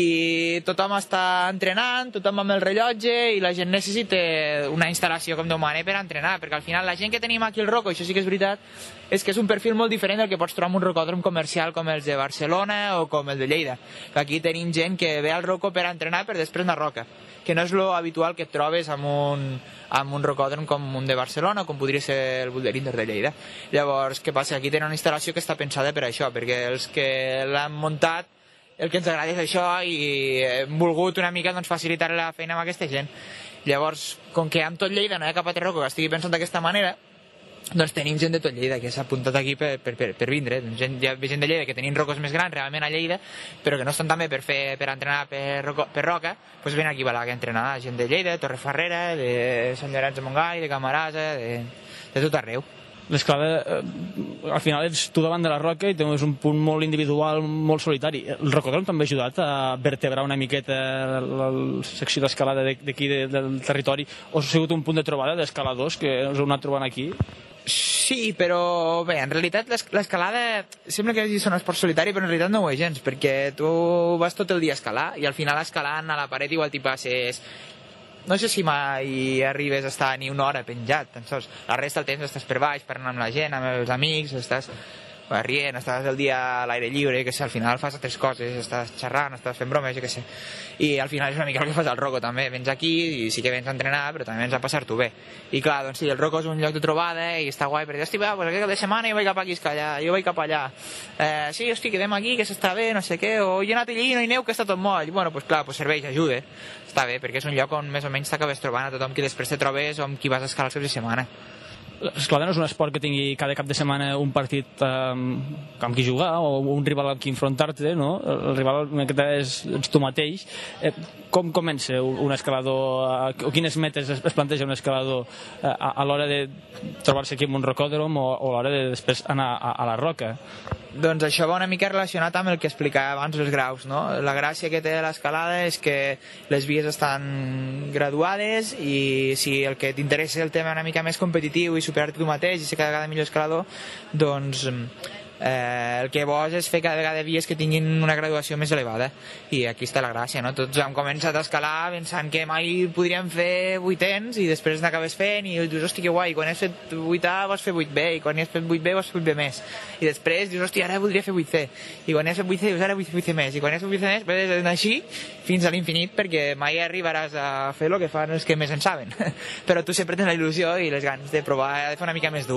i tothom està entrenant, tothom amb el rellotge i la gent necessita una instal·lació com Déu mana per entrenar, perquè al final la gent que tenim aquí al Roco, això sí que és veritat, és que és un perfil molt diferent del que pots trobar en un rocòdrom comercial com els de Barcelona o com el de Lleida. Aquí tenim gent que ve al Roco per entrenar per després anar a roca, que no és lo habitual que et trobes amb un, amb un rocòdrom com un de Barcelona o com podria ser el Bulderinder de Lleida. Llavors, què passa? Aquí tenen una instal·lació que està pensada per això, perquè els que l'han muntat el que ens agrada és això i hem volgut una mica doncs, facilitar la feina amb aquesta gent. Llavors, com que amb tot Lleida no hi ha cap altre roco que estigui pensant d'aquesta manera, doncs tenim gent de tot Lleida que s'ha apuntat aquí per, per, per, per vindre. Gent, hi ha gent de Lleida que tenim rocos més grans realment a Lleida, però que no estan també per, fer, per entrenar per, roco, per roca, doncs ven aquí a Balaguer a entrenar. Gent de Lleida, de Torrefarrera, de Sant Llorenç de Montgai, de Camarasa, de, de tot arreu. L'escalada, eh, al final ets tu davant de la roca i tens un punt molt individual, molt solitari. El rocòdrom també ha ajudat a vertebrar una miqueta la, la secció d'escalada d'aquí de, del territori, o ha sigut un punt de trobada d'escaladors que us heu anat trobant aquí? Sí, però bé, en realitat l'escalada sembla que són esport solitari, però en realitat no ho és gens, perquè tu vas tot el dia a escalar i al final escalant a la paret igual t'hi passes, no sé si mai arribes a estar ni una hora penjat, tan sols. La resta del temps estàs per baix, parlant amb la gent, amb els amics, estàs rient, estàs el dia a l'aire lliure, que sé, al final fas altres coses, estàs xerrant, estàs fent bromes, jo què sé. I al final és una mica el que fas al Roco també, vens aquí i sí que vens a entrenar, però també vens a passar-t'ho bé. I clar, doncs sí, el Roco és un lloc de trobada i està guai, perquè hosti, va, pues aquest cap de setmana jo vaig cap aquí a escalar, jo vaig cap allà. Eh, sí, hosti, quedem aquí, que s'està bé, no sé què, o jo he anat allí i no hi neu, que està tot moll. Bueno, pues clar, pues serveix, ajuda. Està bé, perquè és un lloc on més o menys t'acabes trobant a tothom que després te trobes o amb qui vas a escalar els caps de setmana. L'escalada no és un esport que tingui cada cap de setmana un partit eh, amb qui jugar o un rival amb qui enfrontar-te, no? El rival és, és tu mateix. Eh, com comença un escalador, eh, o quines metes es, es planteja un escalador eh, a, a l'hora de trobar-se aquí en un rocòdrom o, o a l'hora de després anar a, a la roca? Doncs això va una mica relacionat amb el que explicava abans els graus, no? La gràcia que té l'escalada és que les vies estan graduades i si el que t'interessa és el tema una mica més competitiu i superar-te tu mateix i ser cada vegada millor escalador, doncs eh, el que vols és fer cada vegada vies que tinguin una graduació més elevada i aquí està la gràcia, no? Tots hem començat a escalar pensant que mai podríem fer vuitens i després n'acabes fent i dius, hosti, que guai, quan has fet vuit A vols fer vuit B i quan has fet vuit B vols fer vuit B més i després dius, hosti, ara voldria fer vuit C i quan has fet vuit C dius, ara vull fer vuit C més i quan has fet vuit C més vas anar així fins a l'infinit perquè mai arribaràs a fer el que fan els que més en saben però tu sempre tens la il·lusió i les ganes de provar de fer una mica més dur.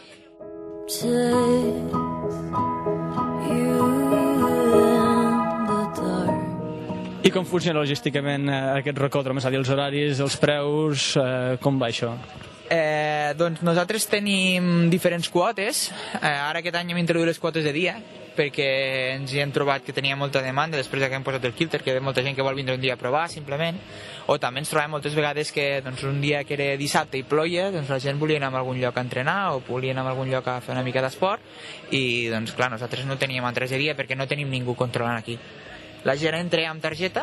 I com funciona logísticament eh, aquest rocòdrom? És a dir, els horaris, els preus, eh, com va això? Eh, doncs nosaltres tenim diferents quotes. Eh, ara aquest any hem introduït les quotes de dia perquè ens hi hem trobat que tenia molta demanda després que hem posat el quilter, que hi ha molta gent que vol vindre un dia a provar simplement, o també ens trobem moltes vegades que doncs, un dia que era dissabte i ploia, doncs la gent volia anar a algun lloc a entrenar o volia anar a algun lloc a fer una mica d'esport i doncs clar, nosaltres no teníem altres de dia perquè no tenim ningú controlant aquí. La gent entra amb targeta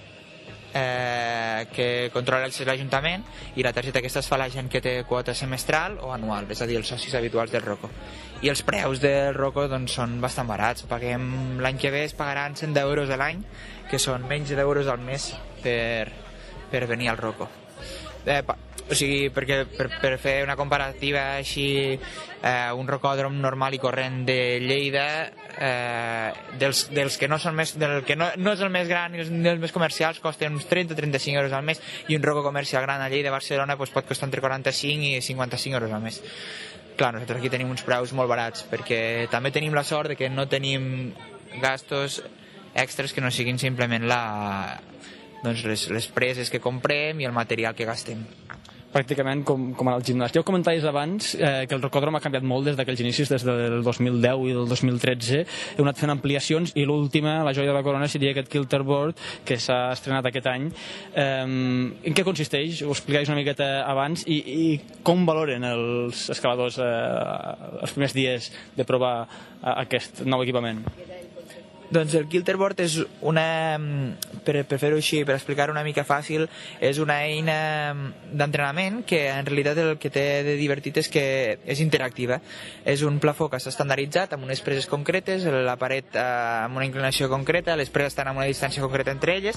eh, que controla l'accés a l'Ajuntament i la targeta aquesta es fa la gent que té quota semestral o anual, és a dir, els socis habituals del Roco. I els preus del Roco doncs, són bastant barats. Paguem, l'any que ve es pagaran cent euros a l'any, que són menys d'euros al mes per, per venir al Roco. Eh, pa, o sigui, perquè, per, per fer una comparativa així, eh, un rocòdrom normal i corrent de Lleida, eh, dels, dels que no són més, del que no, no és el més gran i els, els més comercials costen uns trenta a trenta-cinc euros al mes i un roco comercial gran a Lleida, Barcelona doncs pot costar entre quaranta-cinc i cinquanta-cinc euros al mes. Clar, nosaltres aquí tenim uns preus molt barats perquè també tenim la sort de que no tenim gastos extras que no siguin simplement la, doncs, les, les preses que comprem i el material que gastem. Pràcticament com, com en el gimnàs. Ja ho comentaves abans, eh, que el rocòdrom ha canviat molt des d'aquells inicis, des del dos mil deu i del dos mil tretze. Heu anat fent ampliacions i l'última, la joia de la corona, seria aquest Kilterboard que s'ha estrenat aquest any. Eh, en què consisteix? Ho explicàveu una miqueta abans i, i com valoren els escaladors eh, els primers dies de provar aquest nou equipament? Doncs el Kilterboard és una, per, per fer-ho així, per explicar-ho una mica fàcil, és una eina d'entrenament que en realitat el que té de divertit és que és interactiva. És un plafó que està estandarditzat amb unes preses concretes, la paret eh, amb una inclinació concreta, les preses estan a una distància concreta entre elles,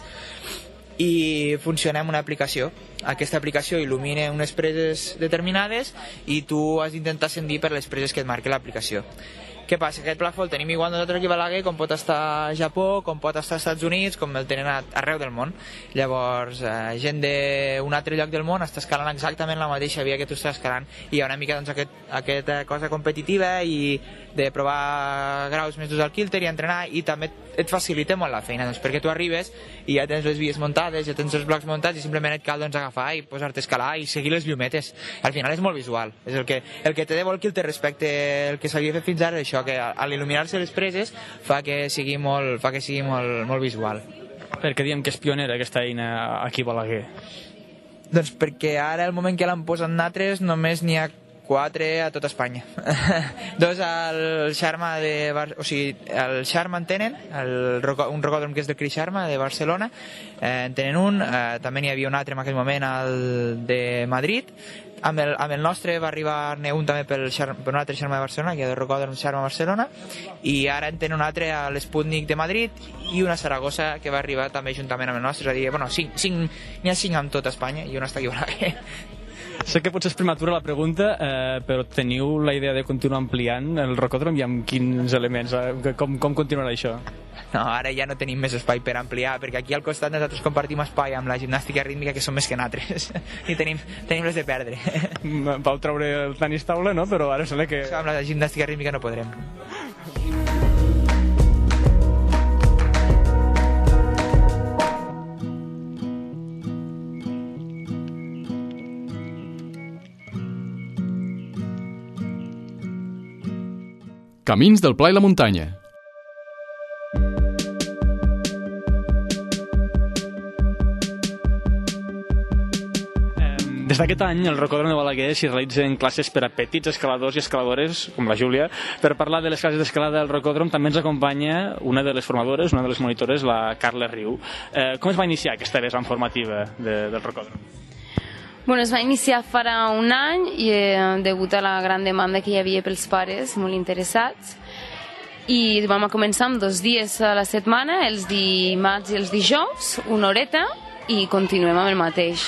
i funciona amb una aplicació. Aquesta aplicació il·lumina unes preses determinades i tu has d'intentar ascendir per les preses que et marca l'aplicació. Què passa? Aquest plafó el tenim igual nosaltres aquí a Balaguer, com pot estar a Japó, com pot estar als Estats Units, com el tenen arreu del món. Llavors, eh, gent d'un altre lloc del món està escalant exactament la mateixa via que tu estàs escalant, i hi ha una mica doncs, aquest, aquesta cosa competitiva i de provar graus més durs al Kilter i entrenar, i també et facilita molt la feina, doncs, perquè tu arribes i ja tens les vies muntades, ja tens els blocs muntats i simplement et cal doncs, agafar i posar-te a escalar i seguir les llumetes. Al final és molt visual, és el que, el que té de bo el Kilter respecte el que s'havia fet fins ara, això, que a l'il·luminar-se les preses fa que sigui molt, fa que sigui molt, molt visual. Per què diem que és pionera aquesta eina aquí a Balaguer? Doncs perquè ara, al moment que l'han posat nosaltres, només n'hi ha quatre a tota Espanya. Dos al Xarma de Bar... o sigui, el Xarma en tenen, el roco... un rocòdrom que és del Cris Xarma de Barcelona, eh, en tenen un, eh, també n'hi havia un altre en aquell moment, el de Madrid. Amb el, amb el nostre va arribar-ne un també pel Xarma, per un altre Xarma de Barcelona, que és el rocòdrom Xarma Barcelona, i ara en tenen un altre a l'Sputnik de Madrid i una a Saragossa que va arribar també juntament amb el nostre, és a dir, bueno, cinc, cinc, n'hi ha cinc amb tota Espanya i una està aquí a Balaguer. Sé que potser és prematura la pregunta, eh, però teniu la idea de continuar ampliant el rocòdrom i amb quins elements? Eh, com, com continuarà això? No, ara ja no tenim més espai per ampliar, perquè aquí al costat nosaltres compartim espai amb la gimnàstica rítmica, que són més que nosaltres, i tenim, tenim les de perdre. Vau treure el tenis taula, no? Però ara sembla que... Amb la gimnàstica rítmica no podrem. Camins del Pla i la Muntanya. Des d'aquest any, el rocòdrom de Balaguer s'hi realitzen classes per a petits escaladors i escaladores, com la Júlia. Per parlar de les classes d'escalada del rocòdrom també ens acompanya una de les formadores, una de les monitores, la Carla Riu. Eh, com es va iniciar aquesta vessant formativa de, del rocòdrom? Bueno, es va iniciar farà un any i eh, degut a la gran demanda que hi havia pels pares molt interessats, i vam començar amb dos dies a la setmana, els dimarts i els dijous, una horeta, i continuem amb el mateix.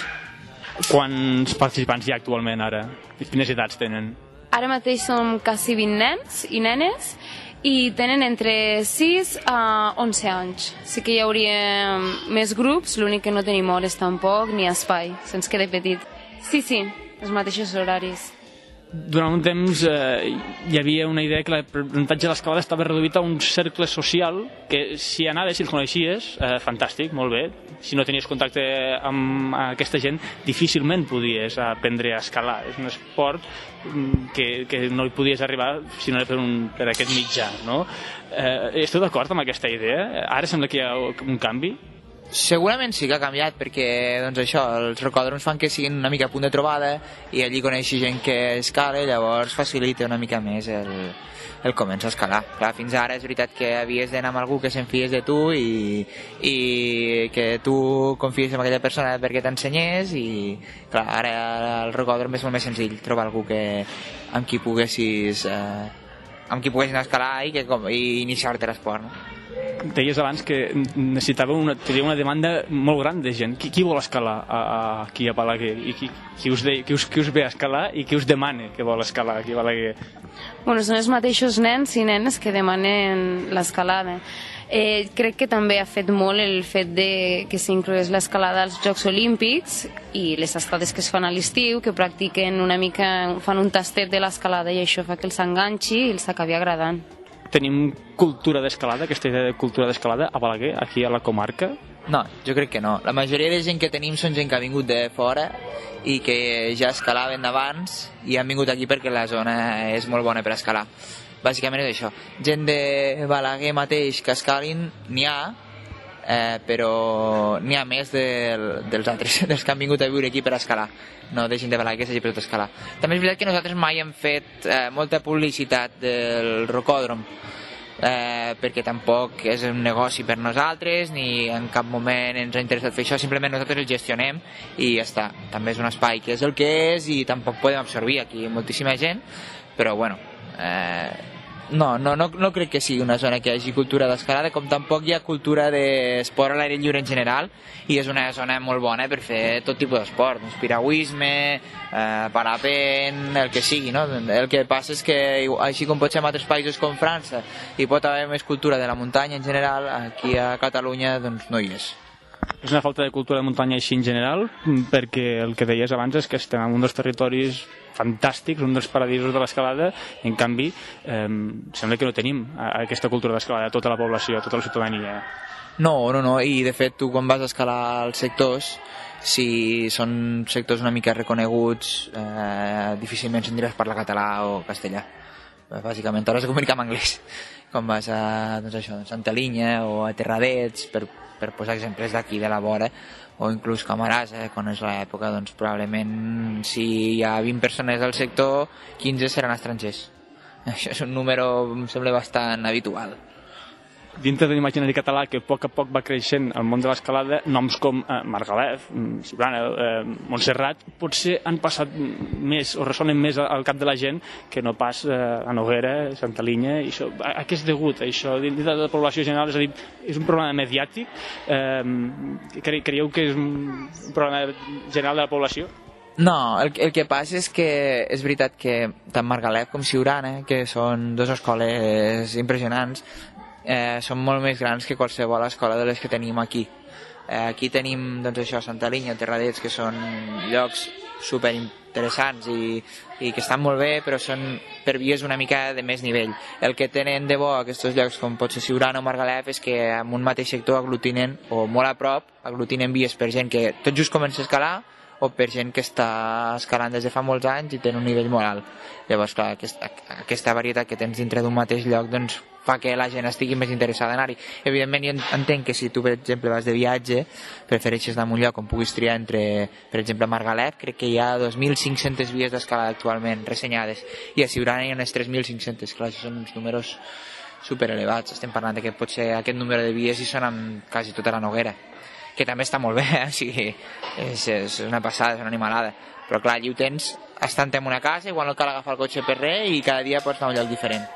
Quants participants hi ha actualment ara? Quines edats tenen? Ara mateix som quasi vint nens i nenes i tenen entre sis a onze anys. Sí que hi hauria més grups, l'únic que no tenim hores tampoc, ni espai, se'ns queda petit. Sí, sí, els mateixos horaris. Durant un temps eh, hi havia una idea que l'aprenentatge de l'escalada estava reduït a un cercle social que si anaves, si el coneixies, eh, fantàstic, molt bé. Si no tenies contacte amb aquesta gent, difícilment podies aprendre a escalar. És un esport que, que no hi podies arribar si no era per, un, per aquest mitjà, no? Eh, esteu d'acord amb aquesta idea? Ara sembla que hi ha un canvi? Segurament sí que ha canviat, perquè doncs això, els rocòdroms fan que siguin una mica a punt de trobada i allí coneixi gent que escala, llavors facilita una mica més el, el començar a escalar. Clar, fins ara és veritat que havies d'anar amb algú que se'n fies de tu i, i que tu confies en aquella persona perquè t'ensenyés, i clar, ara el rocòdrom és molt més senzill trobar algú que, amb qui poguessis eh, amb qui poguessis anar a escalar i, que, i iniciar-te l'esport, no? Deies abans que necessitava una, tenia una demanda molt gran de gent. Qui, qui vol escalar a, a, aquí a Balaguer? I qui, qui, us de, qui, us, qui us ve a escalar i qui us demana que vol escalar aquí a Balaguer? Bueno, són els mateixos nens i nenes que demanen l'escalada. Eh, crec que també ha fet molt el fet de que s'incloés l'escalada als Jocs Olímpics i les estades que es fan a l'estiu, que practiquen una mica, fan un tastet de l'escalada, i això fa que els enganxi i els acabi agradant. Tenim cultura d'escalada, aquesta idea de cultura d'escalada a Balaguer, aquí a la comarca? No, jo crec que no. La majoria de gent que tenim són gent que ha vingut de fora i que ja escalaven d'abans i han vingut aquí perquè la zona és molt bona per escalar. Bàsicament és això. Gent de Balaguer mateix que escalin n'hi ha, eh, però n'hi ha més del, dels altres, dels que han vingut a viure aquí per escalar, no de gent de Balaguer que s'hagi posat a escalar. També és veritat que nosaltres mai hem fet eh, molta publicitat del rocòdrom, Eh, perquè tampoc és un negoci per nosaltres ni en cap moment ens ha interessat fer això, simplement nosaltres el gestionem i ja està. També és un espai que és el que és i tampoc podem absorbir aquí moltíssima gent, però bueno, eh, no, no, no, no crec que sigui una zona que hi hagi cultura d'escalada, com tampoc hi ha cultura d'esport a l'aire lliure en general, i és una zona molt bona per fer tot tipus d'esport, doncs piragüisme, eh, parapent, el que sigui, no? El que passa és que així com pot ser en altres països com França hi pot haver més cultura de la muntanya en general, aquí a Catalunya doncs no hi és. És una falta de cultura de muntanya així en general, perquè el que deies abans és que estem en un dels territoris fantàstics, un dels paradisos de l'escalada, i en canvi eh, sembla que no tenim aquesta cultura d'escalada a tota la població, a tota la ciutadania. No, no, no, i de fet tu quan vas a escalar els sectors, si són sectors una mica reconeguts, eh, difícilment sentiràs parlar català o castellà. Bàsicament t'hauràs de comunicar en anglès. Quan vas a, doncs això, a Santa Linya o a Terradets, per per posar exemples d'aquí de la vora, o inclús Camarasa, quan és l'època, doncs probablement si hi ha vint persones al sector, quinze seran estrangers. Això és un número, em sembla, bastant habitual. Dintre de l'imaginari català, que a poc a poc va creixent el món de l'escalada, noms com eh, Margalef, Siurana, eh, Montserrat, potser han passat més o ressonen més al cap de la gent que no pas eh, a Noguera, Santa Linya, i això. A, a què és degut això? Dintre de la població general, és a dir, és un problema mediàtic? Eh, cre creieu que és un problema general de la població? No, el, el que passa és que és veritat que tant Margalef com Siurana, que són dues escoles impressionants, Eh, són molt més grans que qualsevol escola de les que tenim aquí. Eh, aquí tenim, doncs això, Santa Linya, Terradets, que són llocs super interessants i, i que estan molt bé, però són per vies una mica de més nivell. El que tenen de bo aquests llocs, com pot ser Siurana o Margalef, és que en un mateix sector aglutinen, o molt a prop, aglutinen vies per gent que tot just comença a escalar, o per gent que està escalant des de fa molts anys i té un nivell molt alt. Llavors, clar, aquesta, aquesta varietat que tens dintre d'un mateix lloc, doncs fa que la gent estigui més interessada en anar-hi. Evidentment, jo entenc que si tu, per exemple, vas de viatge, prefereixes anar a un lloc on puguis triar entre, per exemple, Margalef, crec que hi ha dos mil cinc-centes vies d'escalada actualment ressenyades, i a Siurana hi ha unes tres mil cinc-centes. Clar, això són uns números superelevats. Estem parlant que pot ser aquest número de vies i són amb quasi tota la Noguera, que també està molt bé, eh? O sigui, és, és una passada, és una animalada. Però clar, allí ho tens estant en una casa, igual no cal agafar el cotxe per res i cada dia pots anar a un lloc diferent.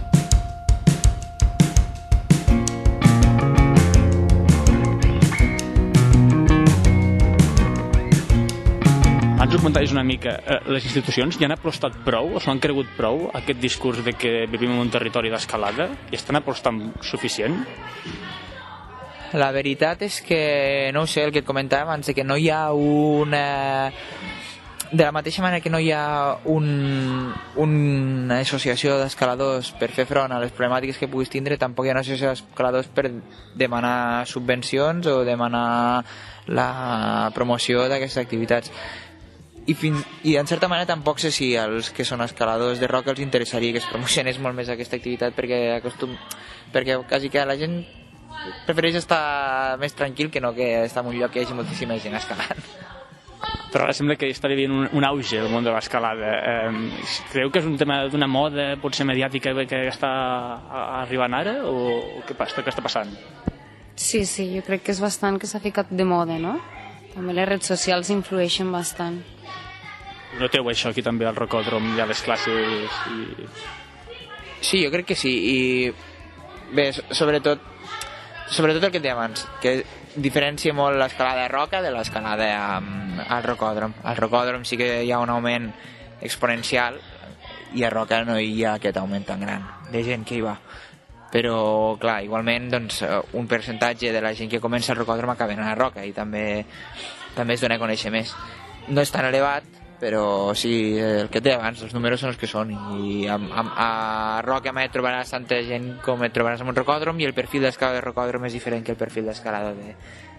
Abans ho comentaves una mica, eh, les institucions ja han apostat prou o s'ho han cregut prou aquest discurs de que vivim en un territori d'escalada i estan apostant suficient? La veritat és que, no ho sé, el que et comentàvem abans, que no hi ha una... De la mateixa manera que no hi ha un, una associació d'escaladors per fer front a les problemàtiques que puguis tindre, tampoc hi ha una associació d'escaladors per demanar subvencions o demanar la promoció d'aquestes activitats. I, fin, I en certa manera tampoc sé si als que són escaladors de roca els interessaria que es promocionés molt més aquesta activitat, perquè, acostum, perquè quasi que la gent prefereix estar més tranquil que no que estar en un lloc que hi hagi moltíssima gent escalant. Però ara sembla que està vivint un, un auge el món de l'escalada. Eh, creu que és un tema d'una moda, potser mediàtica, que està arribant ara, o, o què, passa, què està passant? Sí, sí, jo crec que és bastant que s'ha ficat de moda, no? També les redes socials influeixen bastant. Noteu això aquí també al rocòdrom, hi ha les classes i... Sí, jo crec que sí, i bé, sobretot sobretot el que et deia abans, que diferencia molt l'escalada a roca de l'escalada al rocòdrom. Al rocòdrom sí que hi ha un augment exponencial i a roca no hi ha aquest augment tan gran de gent que hi va. Però, clar, igualment, doncs, un percentatge de la gent que comença al rocòdrom acaba a la roca i també, també es dona a conèixer més. No és tan elevat, però sí, el que té abans, els números són els que són, i a, a, a roca mai et trobaràs tanta gent com et trobaràs en un rocòdrom, i el perfil d'escalada de rocòdrom és diferent que el perfil d'escalada de,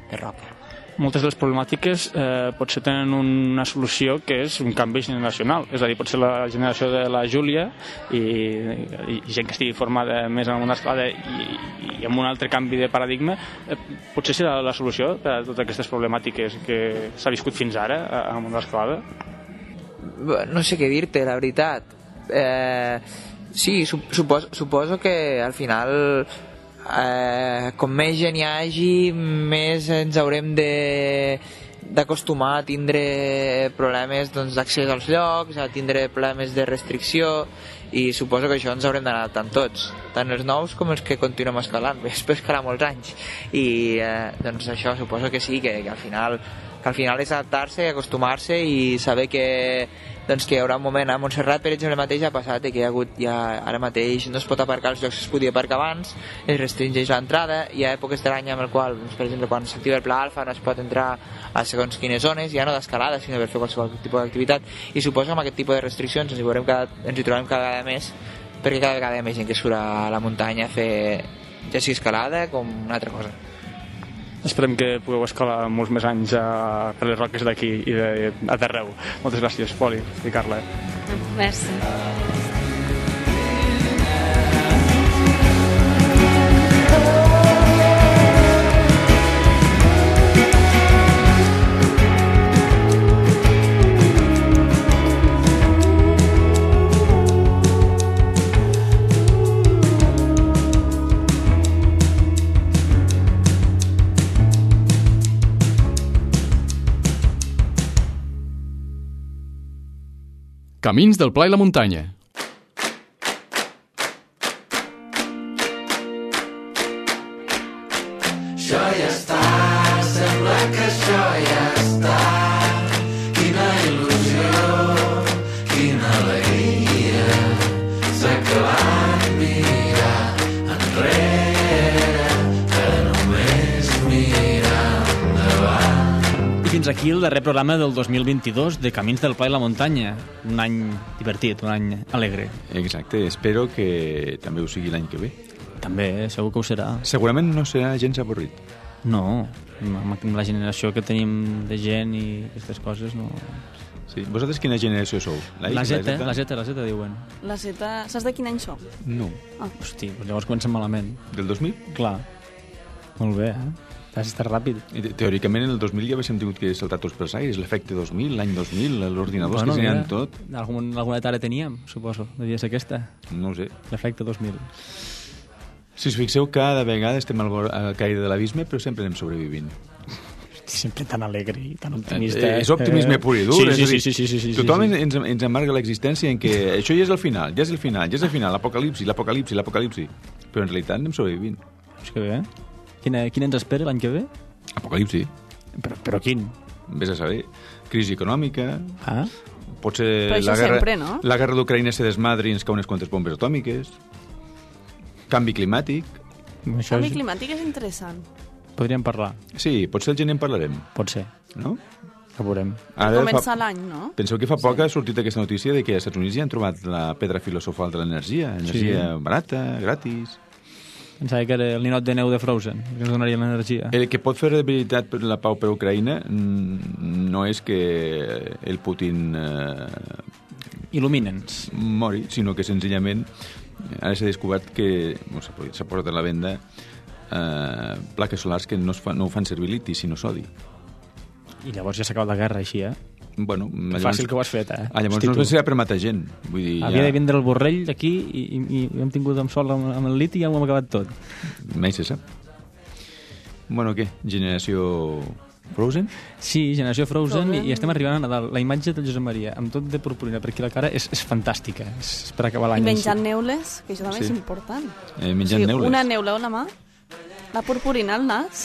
de roca. Moltes de les problemàtiques eh, potser tenen una solució que és un canvi generacional, és a dir, potser la generació de la Júlia i, i, i gent que estigui formada més en una escalada i, i amb un altre canvi de paradigma eh, potser serà la solució per a totes aquestes problemàtiques que s'ha viscut fins ara amb una escalada. No sé què dir-te, la veritat. Eh, sí, suposo, suposo que al final eh, com més gent hi hagi, més ens haurem de d'acostumar a tindre problemes doncs, d'accés als llocs, a tindre problemes de restricció, i suposo que això ens haurem d'anar adaptant tots, tant els nous com els que continuem escalant, perquè es pot escalar molts anys, i eh, doncs això suposo que sí, que, que al final que al final és adaptar-se, acostumar-se i saber que, doncs, que hi haurà un moment a Montserrat, per exemple, mateix ha passat que hi ha hagut ja ara mateix no es pot aparcar els llocs que es podia aparcar abans, es restringeix l'entrada, hi ha èpoques de l'any amb el qual, doncs, per exemple, quan s'activa el pla alfa no es pot entrar a segons quines zones, ja no d'escalada sinó per fer qualsevol tipus d'activitat, i suposo que amb aquest tipus de restriccions ens hi, veurem cada, ens hi trobem cada vegada més, perquè cada vegada hi ha més gent que surt a la muntanya a fer ja sigui escalada com una altra cosa. Esperem que pugueu escalar molts més anys a, per les roques d'aquí i de, a d'arreu. Moltes gràcies, Poli i Carla. Merci. Camins del Pla i la Muntanya. Això ja està, sembla que això ja està. Quina il·lusió, quina alegria, s'ha acabat mirar enrere, que només mirar endavant. I fins aquí el darrer programa del dos mil vint-i-dos de Camins del Pla i la Muntanya. Un any divertit, un any alegre. Exacte, espero que també ho sigui l'any que ve. També, segur que ho serà. Segurament no serà gens avorrit. No, amb la generació que tenim de gent i aquestes coses no... Sí. Vosaltres quina generació sou? La, la Z, la Z, la Z diuen. La Z, saps de quin any sou? No. Ah. Hosti, doncs llavors comencem malament. Del dos mil? Clar. Molt bé, eh? Has estat ràpid. Teòricament en el dos mil ja haguéssim tingut que saltar tots pels aires, l'efecte dos mil, l'any dos mil, l'ordinador bueno, que s'aniran tot. Algun, alguna tara teníem, suposo, devia ser aquesta. No ho sé. L'efecte dos mil. Si us fixeu, cada vegada estem al, al caire de l'abisme, però sempre anem sobrevivint. Sempre tan alegre i tan optimista. Eh, és optimisme pur i dur. Sí, és sí, dir, sí, sí, sí, sí, tothom sí, sí. Ens, ens amarga l'existència en que això ja és el final, ja és el final, ja és el final, l'apocalipsi, l'apocalipsi, l'apocalipsi. Però en realitat anem sobrevivint. És que bé. Quina, quin ens espera l'any que ve? Apocalipsi. Però, però quin? Vés a saber. Crisi econòmica. Ah? Potser però la guerra, sempre, no? la guerra d'Ucraïna se desmadri i ens cau unes quantes bombes atòmiques. Canvi climàtic. Això Canvi és... climàtic és interessant. Podríem parlar. Sí, potser el gener en parlarem. Pot ser. No? Que veurem. Ara Comença fa... l'any, no? Penseu que fa poc sí. ha sortit aquesta notícia de que als Estats Units ja han trobat la pedra filosofal de l'energia. Energia sí. barata, gratis. Pensava que era el ninot de neu de Frozen, que ens donaria l'energia. El que pot fer de veritat per la pau per Ucraïna no és que el Putin... Eh, Il·lumina'ns. Mori, sinó que senzillament ara s'ha descobert que s'ha posat a la venda eh, plaques solars que no, es fa, no ho fan servir liti, sinó sodi. I llavors ja s'ha acabat la guerra, així, eh? Bueno, que fàcil que ho has fet, eh? Ah, llavors Hosti, no es serà per matar gent. Vull dir, havia ja... de vindre el borrell d'aquí i, i, i hem tingut amb sol amb, amb el liti i ja ho hem acabat tot. Mai se sap. Bueno, què? Generació Frozen? Sí, generació Frozen, Frozen. I estem arribant a Nadal. La imatge del Josep Maria, amb tot de purpurina, perquè la cara és, és fantàstica. És per acabar l'any. I menjant sí. neules, que això també sí. és important. Eh, menjant o sigui, neules. Una neula a la mà, la purpurina al nas...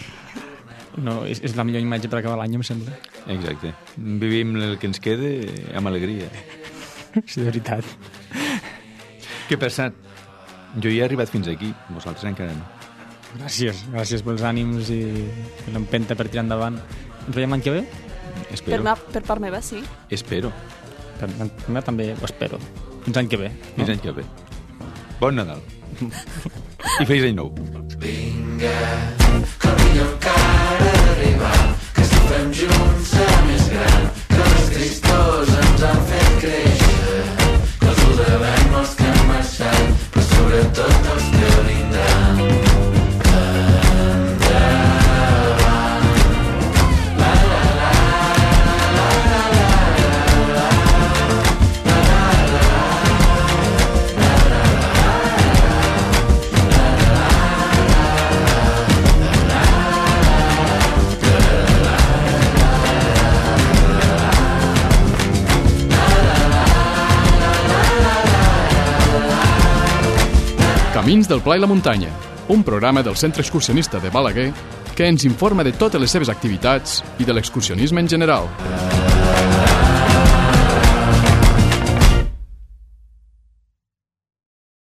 No, és, és la millor imatge per acabar l'any, em sembla. Exacte. Vivim el que ens quede amb alegria. Sí, de veritat. Què ha passat? Jo hi he arribat fins aquí, vosaltres encara no. Gràcies, gràcies pels ànims i l'empenta per tirar endavant. Ens veiem l'any que ve? Espero. Per, ma, per part meva, sí. Espero. Per mi també ho espero. Fins l'any que ve. Fins l'any que ve. Bon Nadal. I feliç any nou. Vinga, que el millor encara ha d'arribar, que si ho fem junts serà més gran, que els tristors ens han fet créixer, que els ho devem els que han marxat, però sobretot els que vindran. Camins del Pla i la Muntanya, un programa del Centre Excursionista de Balaguer que ens informa de totes les seves activitats i de l'excursionisme en general.